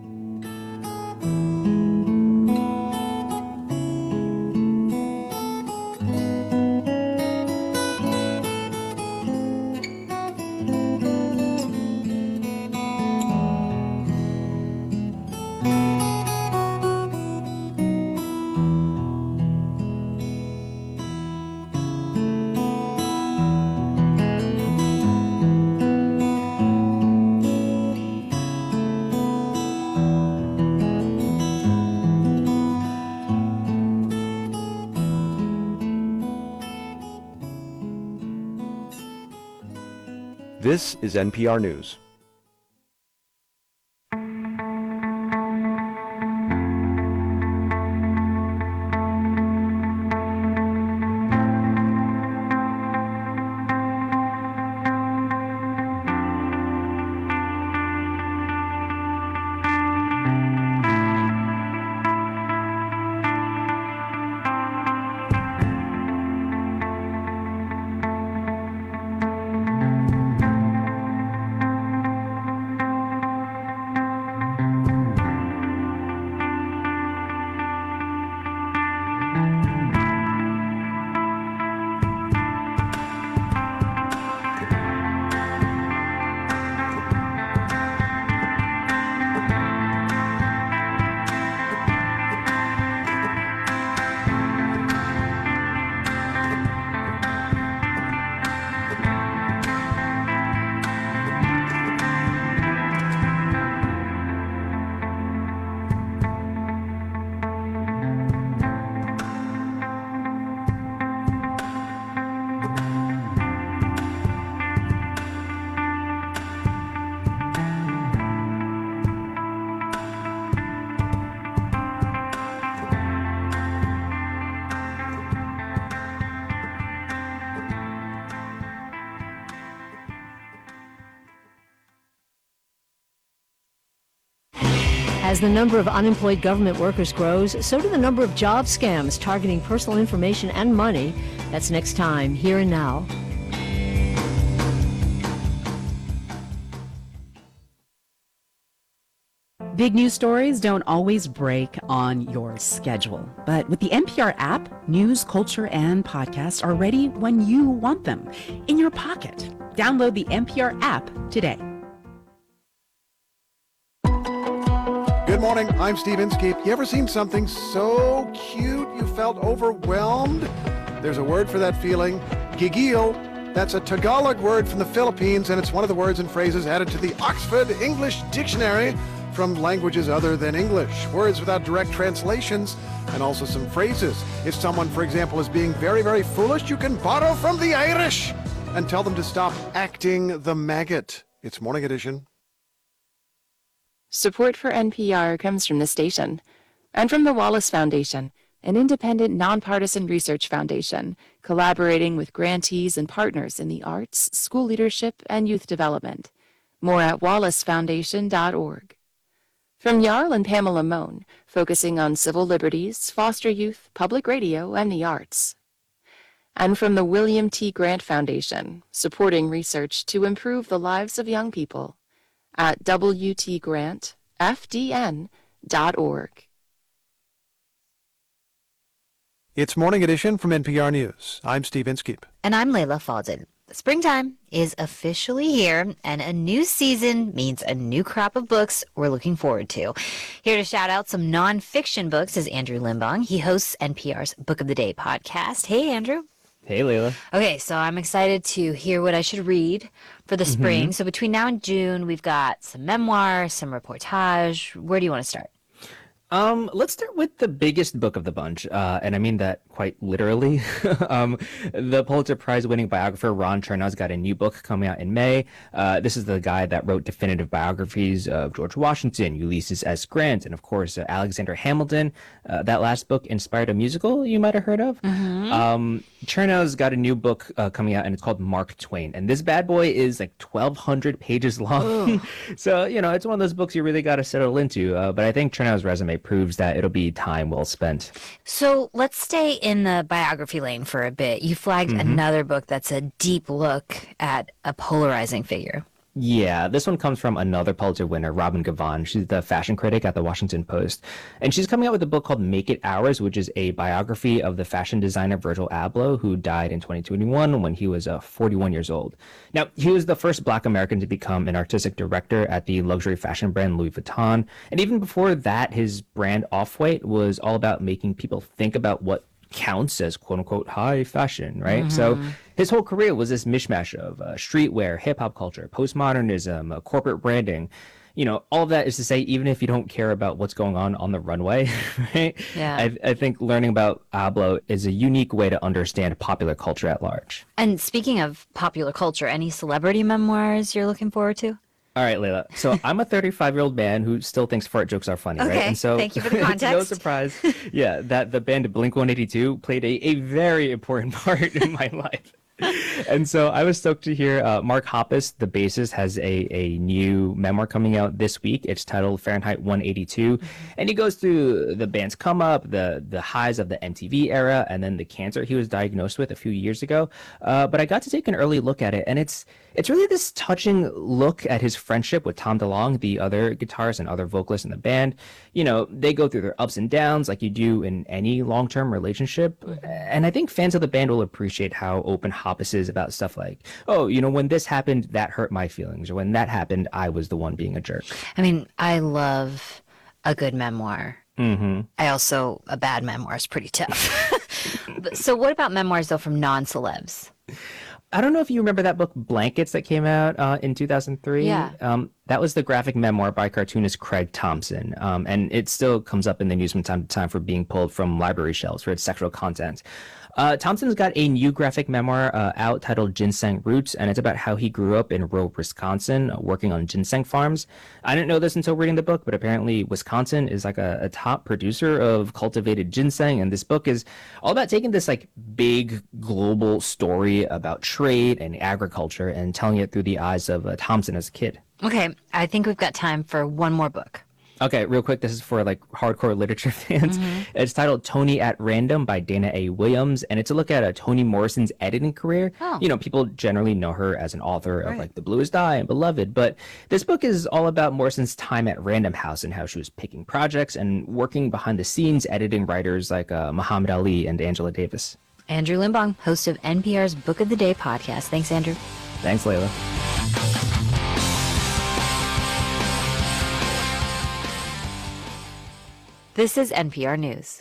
This is NPR News. As the number of unemployed government workers grows, so do the number of job scams targeting personal information and money. That's next time, Here and Now. Big news stories don't always break on your schedule. But with the NPR app, news, culture, and podcasts are ready when you want them, in your pocket. Download the NPR app today. Good morning, I'm Steve Inskeep. You ever seen something so cute you felt overwhelmed? There's a word for that feeling, gigil. That's a Tagalog word from the Philippines, and it's one of the words and phrases added to the Oxford English Dictionary from languages other than English. Words without direct translations, and also some phrases. If someone, for example, is being very, very foolish, you can borrow from the Irish and tell them to stop acting the maggot. It's Morning Edition. Support for NPR comes from the station and from the Wallace Foundation, an independent, nonpartisan research foundation collaborating with grantees and partners in the arts, school leadership, and youth development. More at wallacefoundation.org. From Jarl and Pamela Mohn, focusing on civil liberties, foster youth, public radio, and the arts. And from the William T. Grant Foundation, supporting research to improve the lives of young people at wtgrantfdn.org. It's Morning Edition from NPR News. I'm Steve Inskeep. And I'm Layla Faldin. Springtime is officially here, and a new season means a new crop of books we're looking forward to. Here to shout out some nonfiction books is Andrew Limbong. He hosts NPR's Book of the Day podcast. Hey, Andrew. Hey, Layla. Okay, so I'm excited to hear what I should read for the spring. So between now and June, we've got some memoir, some reportage. Where do you want to start? Let's start with the biggest book of the bunch, and I mean that quite literally. The Pulitzer Prize-winning biographer Ron Chernow's got a new book coming out in May. This is the guy that wrote definitive biographies of George Washington, Ulysses S. Grant, and of course Alexander Hamilton. That last book inspired a musical you might have heard of. Chernow's got a new book coming out, and it's called Mark Twain. And this bad boy is like 1,200 pages long. So, it's one of those books you really got to settle into. But I think Chernow's resume proves that it'll be time well spent. So let's stay in the biography lane for a bit. You flagged another book that's a deep look at a polarizing figure. Yeah, this one comes from another Pulitzer winner, Robin Givhan. She's the fashion critic at the Washington Post. And she's coming out with a book called Make It Ours, which is a biography of the fashion designer Virgil Abloh, who died in 2021 when he was 41 years old. Now, he was the first Black American to become an artistic director at the luxury fashion brand Louis Vuitton. And even before that, his brand Off-White was all about making people think about what counts as quote-unquote high fashion, right? So his whole career was this mishmash of streetwear, hip-hop culture, postmodernism, corporate branding. All of that is to say, even if you don't care about what's going on the runway, right? Yeah. I think learning about Abloh is a unique way to understand popular culture at large. And speaking of popular culture, any celebrity memoirs you're looking forward to? All right, Layla. So I'm a 35-year-old man who still thinks fart jokes are funny, right? Okay, And so thank you for the it's context. no surprise, that the band Blink-182 played a very important part in my life. And so I was stoked to hear Mark Hoppus, the bassist, has a new memoir coming out this week. It's titled Fahrenheit 182. And he goes through the band's come up, the highs of the MTV era, and then the cancer he was diagnosed with a few years ago. But I got to take an early look at it, and it's really this touching look at his friendship with Tom DeLonge, the other guitarist and other vocalist in the band. They go through their ups and downs like you do in any long-term relationship. And I think fans of the band will appreciate how open Hoppus is about stuff like, when this happened, that hurt my feelings, or when that happened, I was the one being a jerk. I mean, I love a good memoir. A bad memoir is pretty tough. So what about memoirs, though, from non-celebs? I don't know if you remember that book Blankets that came out in 2003. Yeah. That was the graphic memoir by cartoonist Craig Thompson. And it still comes up in the news from time to time for being pulled from library shelves for its sexual content. Thompson's got a new graphic memoir out titled Ginseng Roots, and it's about how he grew up in rural Wisconsin working on ginseng farms. I didn't know this until reading the book, but apparently Wisconsin is like a top producer of cultivated ginseng, and this book is all about taking this like big global story about trade and agriculture and telling it through the eyes of Thompson as a kid. Okay, I think we've got time for one more book. Okay, real quick, this is for like hardcore literature fans. It's titled Toni at Random by Dana A. Williams, and it's a look at Toni Morrison's editing career. People generally know her as an author of like The Bluest Eye and Beloved, but this book is all about Morrison's time at Random House and how she was picking projects and working behind the scenes editing writers like Muhammad Ali and Angela Davis. Andrew Limbong, host of NPR's Book of the Day podcast. Thanks, Andrew. Thanks, Layla. This is NPR News.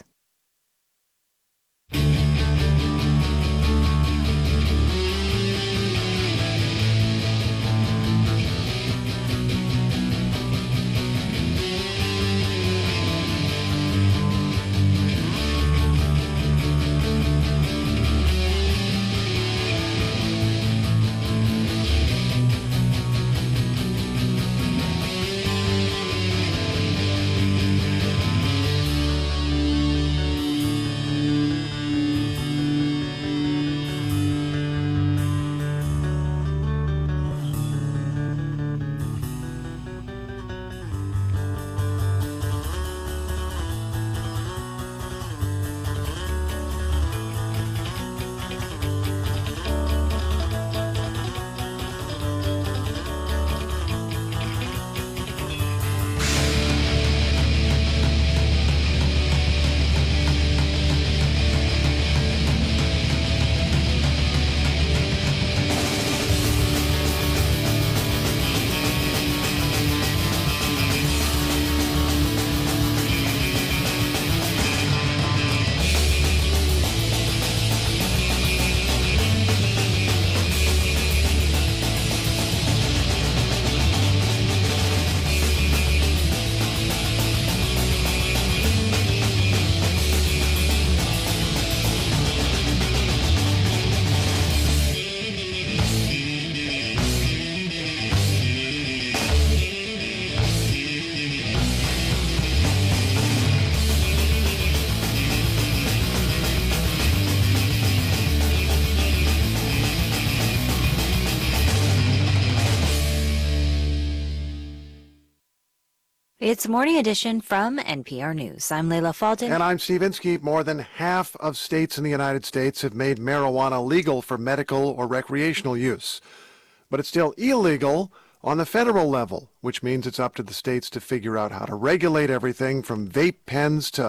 It's Morning Edition from NPR News. I'm Leila Falden. And I'm Steve Inskeep. More than half of states in the United States have made marijuana legal for medical or recreational use. But it's still illegal on the federal level, which means it's up to the states to figure out how to regulate everything from vape pens to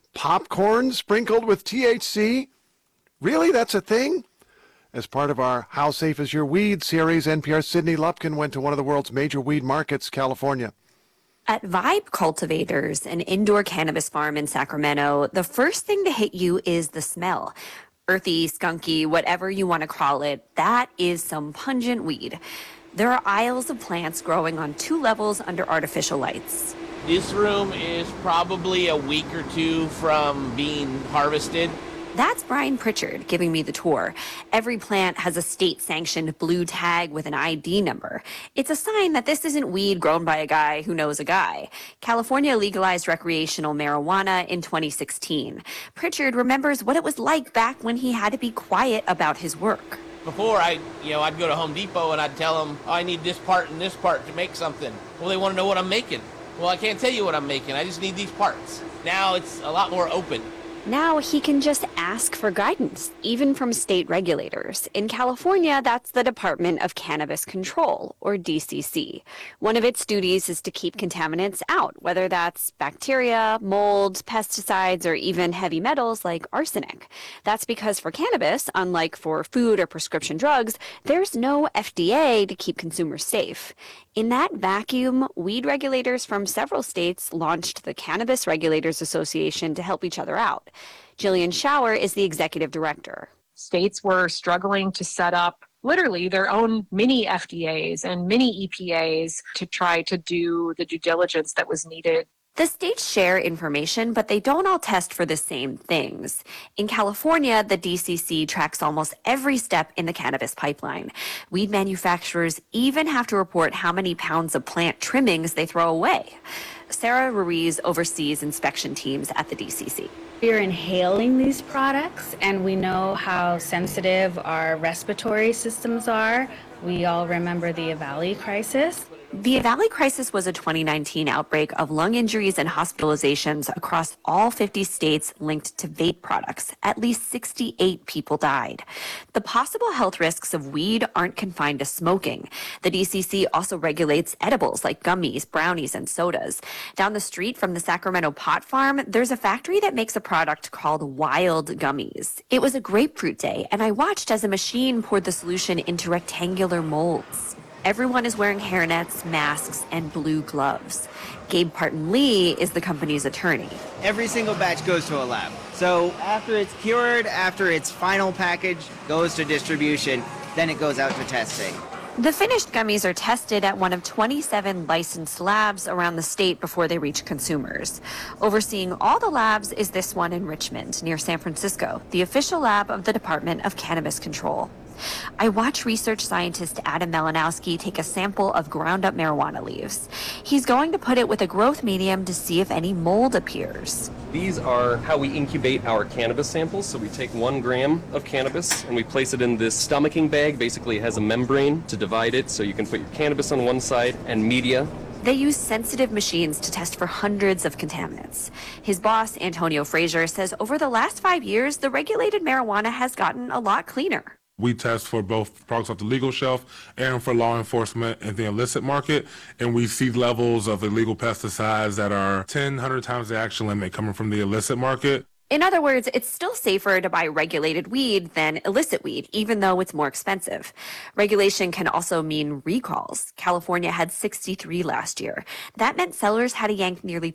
popcorn sprinkled with THC. Really? That's a thing? As part of our How Safe Is Your Weed series, NPR's Sydney Lupkin went to one of the world's major weed markets, California. At Vibe Cultivators, an indoor cannabis farm in Sacramento, the first thing to hit you is the smell. Earthy, skunky, whatever you want to call it, that is some pungent weed. There are aisles of plants growing on 2 levels under artificial lights. This room is probably a week or 2 from being harvested. That's Brian Pritchard giving me the tour. Every plant has a state-sanctioned blue tag with an ID number. It's a sign that this isn't weed grown by a guy who knows a guy. California legalized recreational marijuana in 2016. Pritchard remembers what it was like back when he had to be quiet about his work. Before, I'd go to Home Depot and I'd tell them, I need this part and this part to make something. Well, they want to know what I'm making. Well, I can't tell you what I'm making. I just need these parts. Now it's a lot more open. Now he can just ask for guidance, even from state regulators. In California, that's the Department of Cannabis Control, or DCC. One of its duties is to keep contaminants out, whether that's bacteria, mold, pesticides, or even heavy metals like arsenic. That's because for cannabis, unlike for food or prescription drugs, there's no FDA to keep consumers safe. In that vacuum, weed regulators from several states launched the Cannabis Regulators Association to help each other out. Jillian Schauer is the executive director. States were struggling to set up literally their own mini FDAs and mini EPAs to try to do the due diligence that was needed. The states share information, but they don't all test for the same things. In California, the DCC tracks almost every step in the cannabis pipeline. Weed manufacturers even have to report how many pounds of plant trimmings they throw away. Sarah Ruiz oversees inspection teams at the DCC. We're inhaling these products, and we know how sensitive our respiratory systems are. We all remember the EVALI crisis. The EVALI crisis was a 2019 outbreak of lung injuries and hospitalizations across all 50 states linked to vape products. At least 68 people died. The possible health risks of weed aren't confined to smoking. The DCC also regulates edibles like gummies, brownies, and sodas. Down the street from the Sacramento pot farm, there's a factory that makes a product called Wild Gummies. It was a grapefruit day, and I watched as a machine poured the solution into rectangular molds. Everyone is wearing hairnets, masks, and blue gloves. Gabe Parton-Lee is the company's attorney. Every single batch goes to a lab. So after it's cured, after its final package goes to distribution, then it goes out to testing. The finished gummies are tested at one of 27 licensed labs around the state before they reach consumers. Overseeing all the labs is this one in Richmond, near San Francisco, the official lab of the Department of Cannabis Control. I watch research scientist Adam Malinowski take a sample of ground-up marijuana leaves. He's going to put it with a growth medium to see if any mold appears. These are how we incubate our cannabis samples. So we take 1 gram of cannabis and we place it in this stomaching bag. Basically, it has a membrane to divide it, so you can put your cannabis on one side and media. They use sensitive machines to test for hundreds of contaminants. His boss, Antonio Frazier, says over the last 5 years, the regulated marijuana has gotten a lot cleaner. We test for both products off the legal shelf and for law enforcement in the illicit market, and we see levels of illegal pesticides that are 10, 100 times the action limit coming from the illicit market. In other words, it's still safer to buy regulated weed than illicit weed, even though it's more expensive. Regulation can also mean recalls. California had 63 last year. That meant sellers had to yank nearly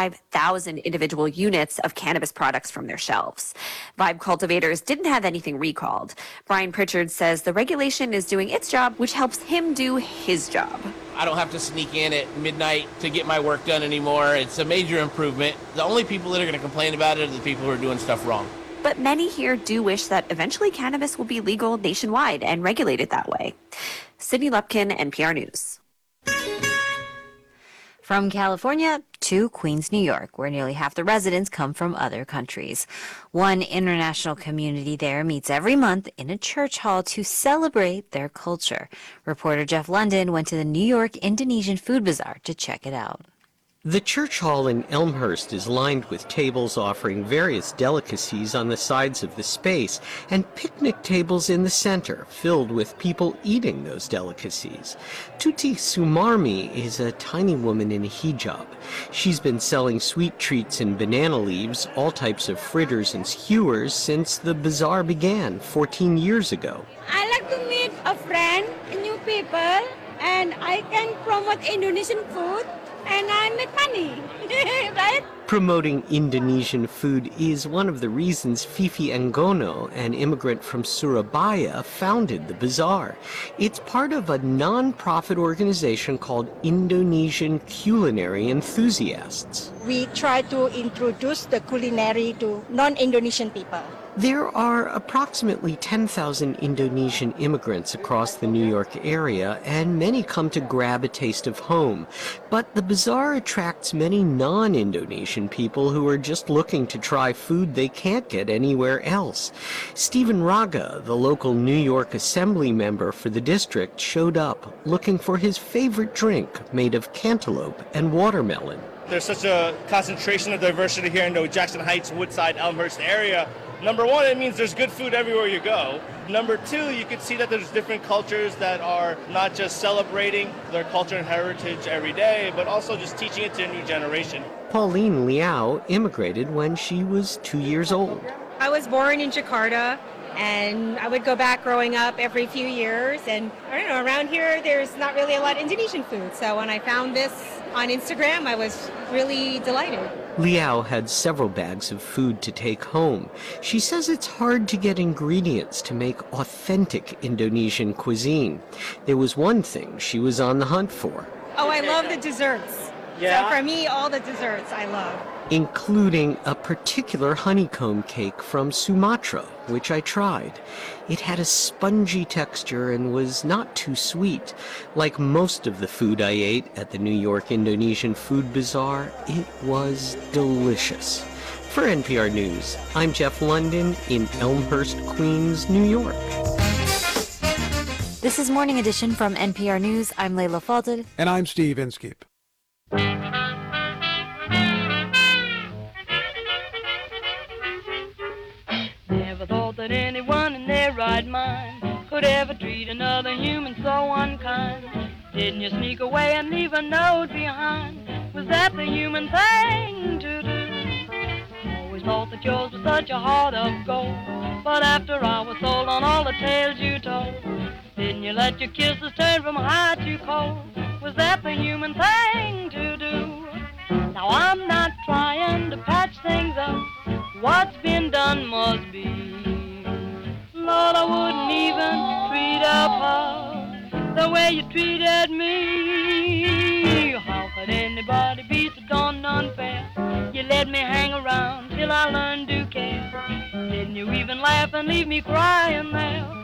25,000 individual units of cannabis products from their shelves. Vibe Cultivators didn't have anything recalled. Brian Pritchard says the regulation is doing its job, which helps him do his job. I don't have to sneak in at midnight to get my work done anymore. It's a major improvement. The only people that are going to complain about it are the people who are doing stuff wrong. But many here do wish that eventually cannabis will be legal nationwide and regulated that way. Sydney Lupkin, NPR News. From California to Queens, New York, where nearly half the residents come from other countries. One international community there meets every month in a church hall to celebrate their culture. Reporter Jeff London went to the New York Indonesian Food Bazaar to check it out. The church hall in Elmhurst is lined with tables offering various delicacies on the sides of the space and picnic tables in the center filled with people eating those delicacies. Tuti Sumarmi is a tiny woman in a hijab. She's been selling sweet treats in banana leaves, all types of fritters and skewers since the bazaar began 14 years ago. I like to meet a friend, new people, and I can promote Indonesian food. And I make money, right? Promoting Indonesian food is one of the reasons Fifi Anggono, an immigrant from Surabaya, founded the bazaar. It's part of a non-profit organization called Indonesian Culinary Enthusiasts. We try to introduce the culinary to non-Indonesian people. There are approximately 10,000 Indonesian immigrants across the New York area, and many come to grab a taste of home. But the bazaar attracts many non-Indonesian people who are just looking to try food they can't get anywhere else. Stephen Raga, the local New York Assembly member for the district, showed up looking for his favorite drink made of cantaloupe and watermelon. There's such a concentration of diversity here in the Jackson Heights, Woodside, Elmhurst area. Number one, it means there's good food everywhere you go. Number two, you can see that there's different cultures that are not just celebrating their culture and heritage every day, but also just teaching it to a new generation. Pauline Liao immigrated when she was 2 years old. I was born in Jakarta, and I would go back growing up every few years. And I don't know, around here, there's not really a lot of Indonesian food. So when I found this on Instagram, I was really delighted. Liao had several bags of food to take home. She says it's hard to get ingredients to make authentic Indonesian cuisine. There was one thing she was on the hunt for. Oh, I love the desserts. Yeah. So for me, all the desserts I love. Including a particular honeycomb cake from Sumatra, which I tried. It had a spongy texture and was not too sweet. Like most of the food I ate at the New York Indonesian Food Bazaar, it was delicious. For NPR News, I'm Jeff London in Elmhurst, Queens, New York. This is Morning Edition from NPR News. I'm Layla Falded. And I'm Steve Inskeep. Never thought that anyone in their right mind could ever treat another human so unkind. Didn't you sneak away and leave a note behind? Was that the human thing to do? Always thought that yours was such a heart of gold, but after I was sold on all the tales you told, didn't you let your kisses turn from hot to cold? Was that the human thing to do? Now I'm not trying to patch things up. What's been done must be. Lord, I wouldn't even treat a pal the way you treated me. How could anybody be so darn unfair? You let me hang around till I learned to care. Didn't you even laugh and leave me crying there?